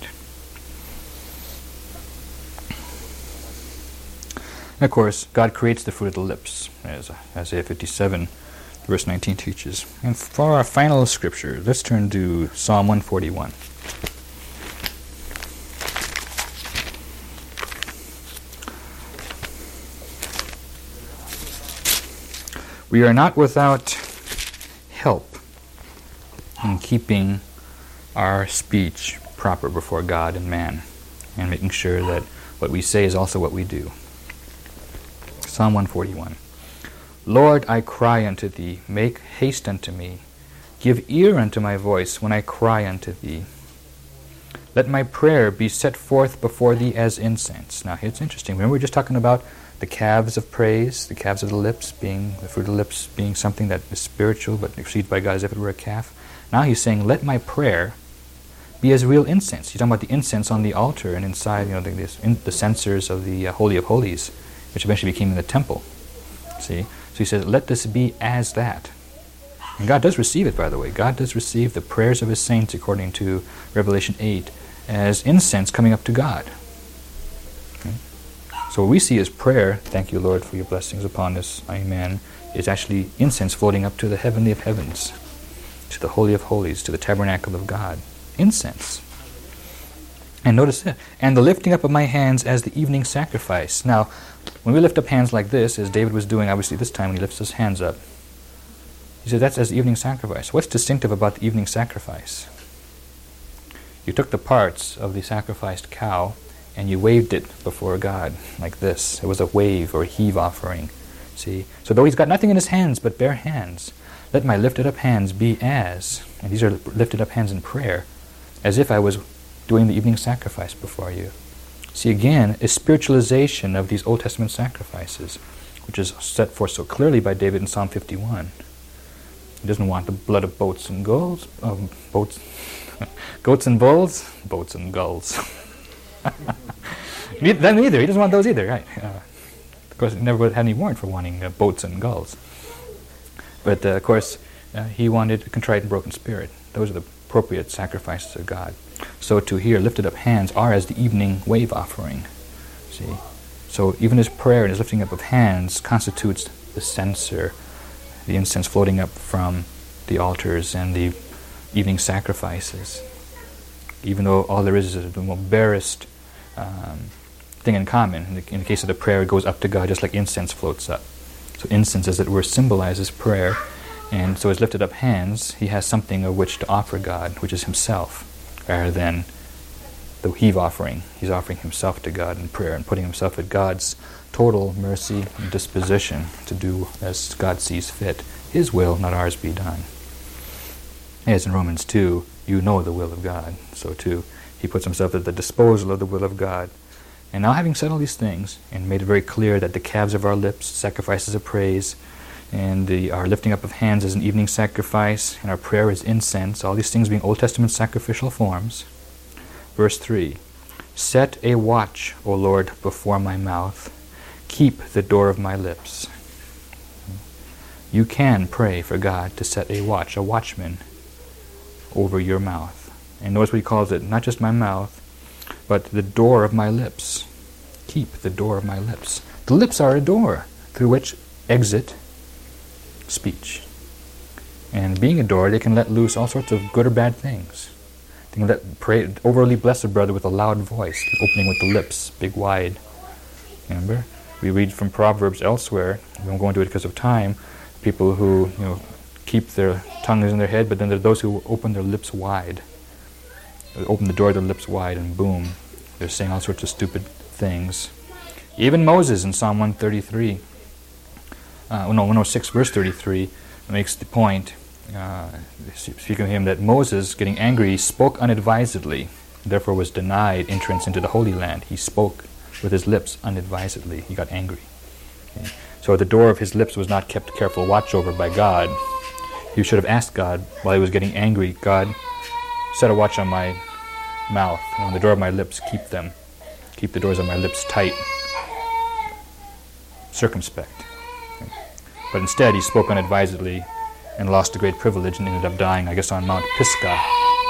And of course, God creates the fruit of the lips, as Isaiah 57, verse 19 teaches. And for our final scripture, let's turn to Psalm 141. We are not without help in keeping our speech proper before God and man, and making sure that what we say is also what we do. Psalm 141. Lord, I cry unto thee, make haste unto me. Give ear unto my voice when I cry unto thee. Let my prayer be set forth before thee as incense. Now, it's interesting. Remember, we were just talking about the calves of praise, the calves of the lips being, the fruit of the lips being something that is spiritual but received by God as if it were a calf. Now he's saying, let my prayer be as real incense. He's talking about the incense on the altar and inside, the censers of the Holy of Holies, which eventually became in the temple. See? So he says, let this be as that. And God does receive it, by the way. God does receive the prayers of his saints, according to Revelation 8, as incense coming up to God. Okay? So what we see as prayer, thank you, Lord, for your blessings upon us, amen, is actually incense floating up to the heavenly of heavens, to the Holy of Holies, to the tabernacle of God. Incense. And notice it. And the lifting up of my hands as the evening sacrifice. Now, when we lift up hands like this, as David was doing obviously this time when he lifts his hands up, he said that's as the evening sacrifice. What's distinctive about the evening sacrifice? You took the parts of the sacrificed cow and you waved it before God like this. It was a wave or a heave offering. See? So though he's got nothing in his hands but bare hands, let my lifted up hands be as, and these are lifted up hands in prayer, as if I was doing the evening sacrifice before you. See, again, a spiritualization of these Old Testament sacrifices, which is set forth so clearly by David in Psalm 51. He doesn't want the blood of goats and bulls, goats and bulls, boats and gulls. Them either. He doesn't want those either, right? Of course, he never would have any warrant for wanting boats and gulls. But of course, he wanted a contrite and broken spirit. Those are the appropriate sacrifices of God. So to here, lifted up hands are as the evening wave offering. See? So even his prayer and his lifting up of hands constitutes the censer, the incense floating up from the altars and the evening sacrifices. Even though all there is the most barest thing in common. In the case of the prayer, it goes up to God just like incense floats up. So incense, as it were, symbolizes prayer. And so his lifted up hands, he has something of which to offer God, which is himself, rather than the heave offering. He's offering himself to God in prayer and putting himself at God's total mercy and disposition to do as God sees fit. His will, not ours, be done. As in Romans 2, you know the will of God. So too, he puts himself at the disposal of the will of God. And now, having said all these things, and made it very clear that the calves of our lips, sacrifices of praise, and our lifting up of hands is an evening sacrifice, and our prayer is incense, all these things being Old Testament sacrificial forms. Verse 3, set a watch, O Lord, before my mouth. Keep the door of my lips. You can pray for God to set a watch, a watchman, over your mouth. And notice what he calls it, not just my mouth, but the door of my lips. Keep the door of my lips. The lips are a door through which exit speech. And being a door, they can let loose all sorts of good or bad things. They can overly bless a brother with a loud voice, opening with the lips, big wide. Remember? We read from Proverbs elsewhere, we won't go into it because of time, people who keep their tongues in their head, but then there are those who open their lips wide. They open the door of their lips wide and boom, they're saying all sorts of stupid things. Even Moses in Psalm 133, 106 verse 33, makes the point, speaking of him, that Moses, getting angry, spoke unadvisedly, therefore was denied entrance into the Holy Land. He spoke with his lips unadvisedly. He got angry. Okay. So the door of his lips was not kept careful watch over by God. He should have asked God while he was getting angry, God, set a watch on my mouth, and on the door of my lips, keep them. Keep the doors of my lips tight, circumspect. Okay. But instead, he spoke unadvisedly and lost a great privilege and ended up dying, I guess, on Mount Pisgah.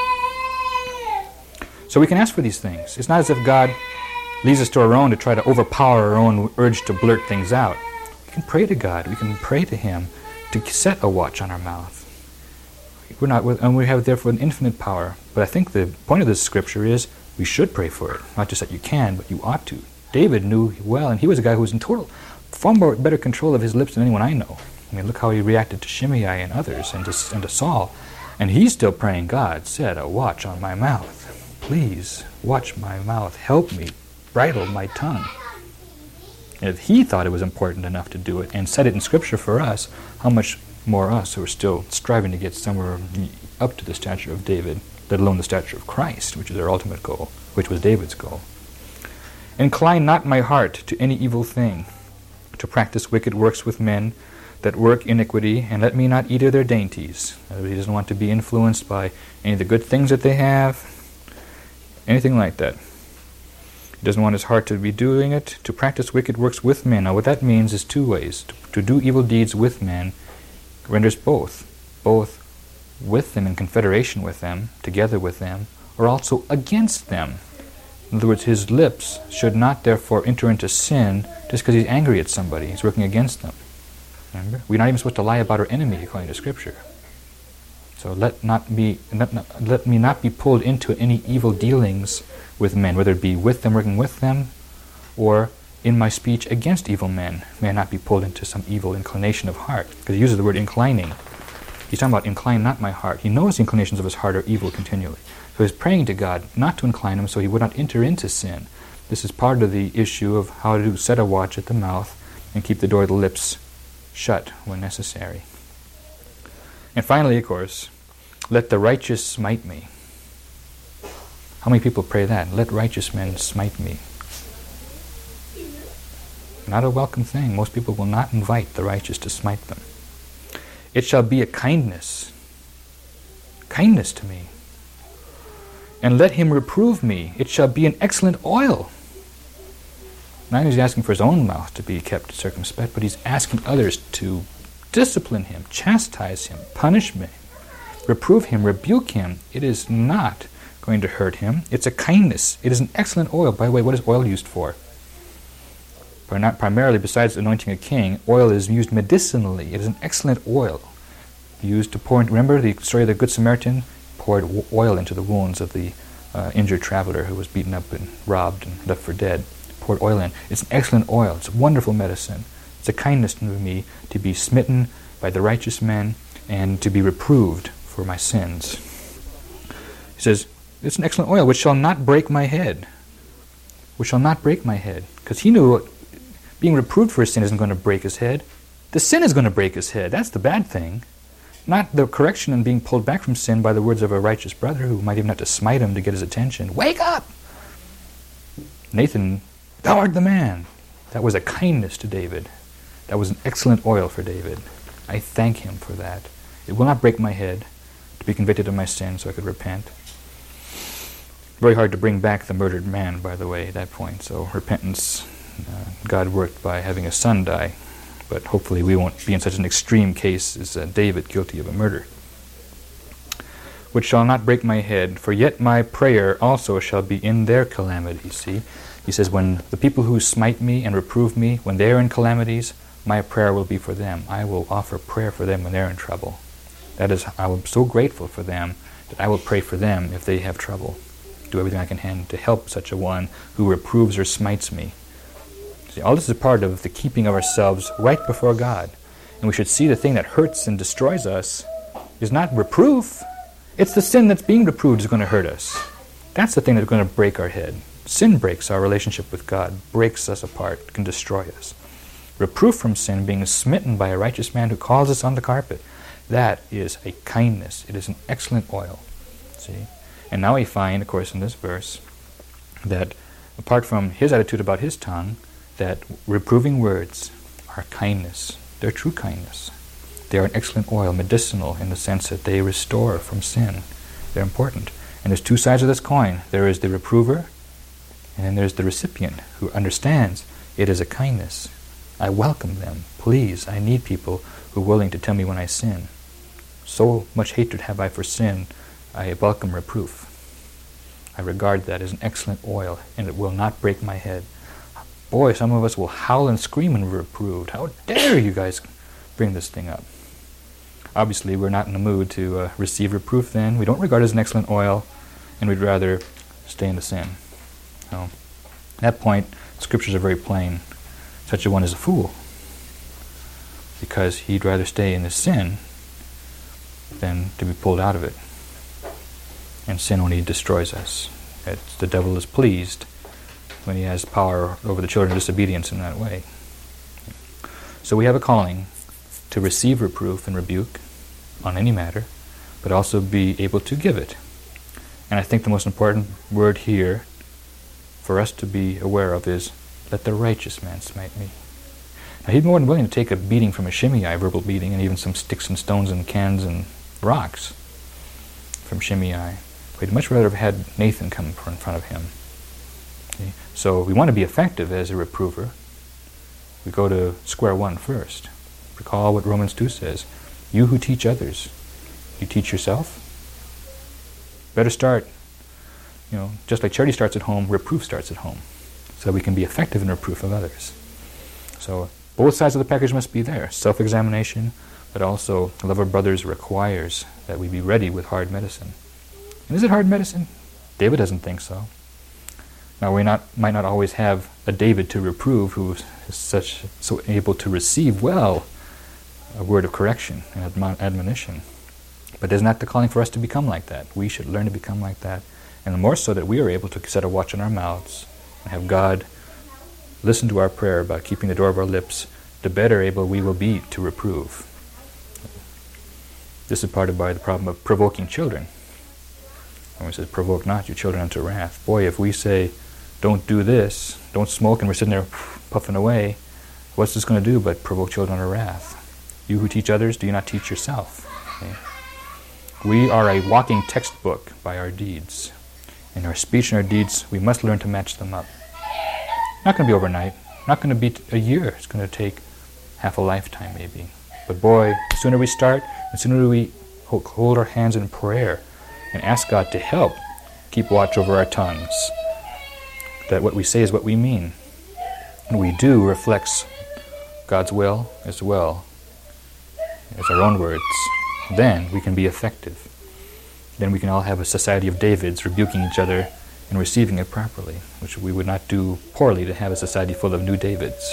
So we can ask for these things. It's not as if God leads us to our own to try to overpower our own urge to blurt things out. We can pray to God. We can pray to him to set a watch on our mouth. And we have therefore an infinite power. But I think the point of this scripture is we should pray for it. Not just that you can, but you ought to. David knew well, and he was a guy who was in far better control of his lips than anyone I know. I mean, look how he reacted to Shimei and others, and to Saul. And he's still praying, God, set a watch on my mouth. Please, watch my mouth. Help me. Bridle my tongue. And if he thought it was important enough to do it and said it in Scripture for us, how much more us who are still striving to get somewhere up to the stature of David, let alone the stature of Christ, which is our ultimate goal, which was David's goal. Incline not my heart to any evil thing, to practice wicked works with men that work iniquity, and let me not eat of their dainties. He doesn't want to be influenced by any of the good things that they have, anything like that. He doesn't want his heart to be doing it, to practice wicked works with men. Now what that means is two ways. To do evil deeds with men renders both with them in confederation with them, together with them, or also against them. In other words, his lips should not therefore enter into sin just because he's angry at somebody. He's working against them. Remember? We're not even supposed to lie about our enemy according to Scripture. So let me not be pulled into any evil dealings with men, whether it be with them, working with them, or in my speech against evil men. May I not be pulled into some evil inclination of heart, because he uses the word inclining. He's talking about incline not my heart. He knows the inclinations of his heart are evil continually. So he's praying to God not to incline him so he would not enter into sin. This is part of the issue of how to set a watch at the mouth and keep the door of the lips shut when necessary. And finally, of course, let the righteous smite me. How many people pray that? Let righteous men smite me. Not a welcome thing. Most people will not invite the righteous to smite them. It shall be a kindness to me. And let him reprove me. It shall be an excellent oil. Not only is he asking for his own mouth to be kept circumspect, but he's asking others to discipline him, chastise him, punish him, reprove him, rebuke him. It is not going to hurt him. It's a kindness. It is an excellent oil. By the way, what is oil used for? Not primarily, besides anointing a king, oil is used medicinally. It is an excellent oil used to pour. Remember the story of the Good Samaritan? Poured oil into the wounds of the injured traveler who was beaten up and robbed and left for dead. Poured oil in. It's an excellent oil. It's wonderful medicine. It's a kindness to me to be smitten by the righteous men and to be reproved for my sins. He says, it's an excellent oil which shall not break my head. Which shall not break my head. Because he knew being reproved for his sin isn't going to break his head. The sin is going to break his head. That's the bad thing. Not the correction and being pulled back from sin by the words of a righteous brother who might even have to smite him to get his attention. Wake up! Nathan, thou art the man. That was a kindness to David. That was an excellent oil for David. I thank him for that. It will not break my head to be convicted of my sin so I could repent. Very hard to bring back the murdered man, by the way, at that point. So repentance, God worked by having a son die. But hopefully we won't be in such an extreme case as David, guilty of a murder. Which shall not break my head, for yet my prayer also shall be in their calamities. See? He says, when the people who smite me and reprove me, when they are in calamities, my prayer will be for them. I will offer prayer for them when they're in trouble. That is, I am so grateful for them that I will pray for them if they have trouble. Do everything I can to help such a one who reproves or smites me. See, all this is part of the keeping of ourselves right before God. And we should see the thing that hurts and destroys us is not reproof. It's the sin that's being reproved is going to hurt us. That's the thing that's going to break our head. Sin breaks our relationship with God, breaks us apart, can destroy us. Reproof from sin, being smitten by a righteous man who calls us on the carpet, that is a kindness. It is an excellent oil. See? And now we find, of course, in this verse, that apart from his attitude about his tongue, that reproving words are kindness. They're true kindness. They are an excellent oil, medicinal in the sense that they restore from sin. They're important. And there's two sides of this coin. There is the reprover, and then there's the recipient who understands it is a kindness. I welcome them. Please, I need people who are willing to tell me when I sin. So much hatred have I for sin, I welcome reproof. I regard that as an excellent oil, and it will not break my head. Boy, some of us will howl and scream when we're reproved. How dare you guys bring this thing up? Obviously, we're not in the mood to receive reproof then. We don't regard it as an excellent oil, and we'd rather stay in the sin. So, at that point, scriptures are very plain. Such a one is a fool, because he'd rather stay in the sin than to be pulled out of it. And sin only destroys us. The devil is pleased when he has power over the children of disobedience in that way. So we have a calling to receive reproof and rebuke on any matter, but also be able to give it. And I think the most important word here for us to be aware of is, let the righteous man smite me. Now he'd be more than willing to take a beating from a Shimei, verbal beating, and even some sticks and stones and cans and rocks from Shimei. But he'd much rather have had Nathan come in front of him. Okay? So we want to be effective as a reprover. We go to square one first. Recall what Romans 2 says. You who teach others, you teach yourself? Better start, just like charity starts at home, reproof starts at home, so that we can be effective in reproof of others. So both sides of the package must be there. Self-examination, but also love of brothers requires that we be ready with hard medicine. And is it hard medicine? David doesn't think so. Now we might not always have a David to reprove who is so able to receive well a word of correction and admonition. But isn't that the calling for us to become like that? We should learn to become like that. And the more so that we are able to set a watch on our mouths and have God listen to our prayer about keeping the door of our lips, the better able we will be to reprove. This is part of the problem of provoking children. When it says, provoke not your children unto wrath. Boy, if we say, don't do this, don't smoke, and we're sitting there puffing away, what's this going to do but provoke children unto wrath? You who teach others, do you not teach yourself? Okay? We are a walking textbook by our deeds. In our speech and our deeds, we must learn to match them up. Not going to be overnight. Not going to be a year. It's going to take half a lifetime maybe. But boy, the sooner we start, the sooner we hold our hands in prayer and ask God to help keep watch over our tongues, that what we say is what we mean. And we do reflects God's will as well as our own words. Then we can be effective. Then we can all have a society of Davids rebuking each other and receiving it properly, which we would not do poorly to have a society full of new Davids.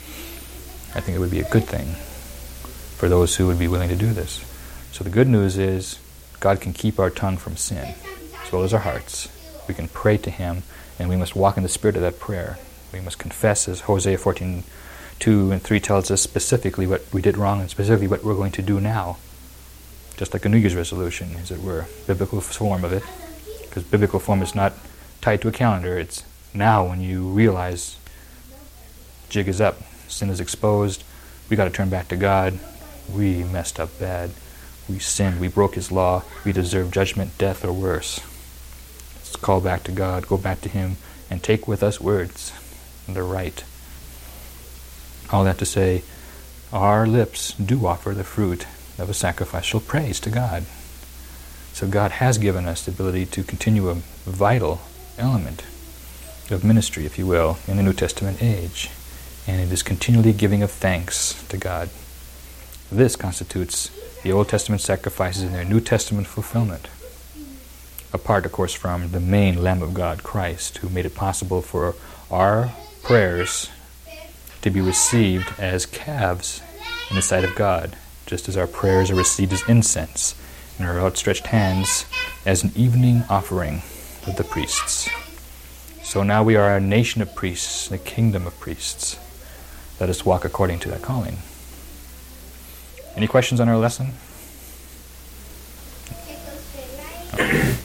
I think it would be a good thing for those who would be willing to do this. So the good news is God can keep our tongue from sin, as well as our hearts. We can pray to Him, and we must walk in the spirit of that prayer. We must confess, as Hosea 14:2-3 tells us specifically what we did wrong and specifically what we're going to do now. Just like a New Year's resolution, as it were, biblical form of it. Because biblical form is not tied to a calendar. It's now when you realize jig is up, sin is exposed, we got to turn back to God. We messed up bad. We sinned. We broke His law. We deserve judgment, death, or worse. Let's call back to God, go back to Him, and take with us words that are right. All that to say, our lips do offer the fruit of a sacrificial praise to God. So God has given us the ability to continue a vital element of ministry, if you will, in the New Testament age. And it is continually giving of thanks to God. This constitutes the Old Testament sacrifices in their New Testament fulfillment. Apart, of course, from the main Lamb of God, Christ, who made it possible for our prayers to be received as calves in the sight of God, just as our prayers are received as incense and our outstretched hands as an evening offering of the priests. So now we are a nation of priests, a kingdom of priests. Let us walk according to that calling. Any questions on our lesson?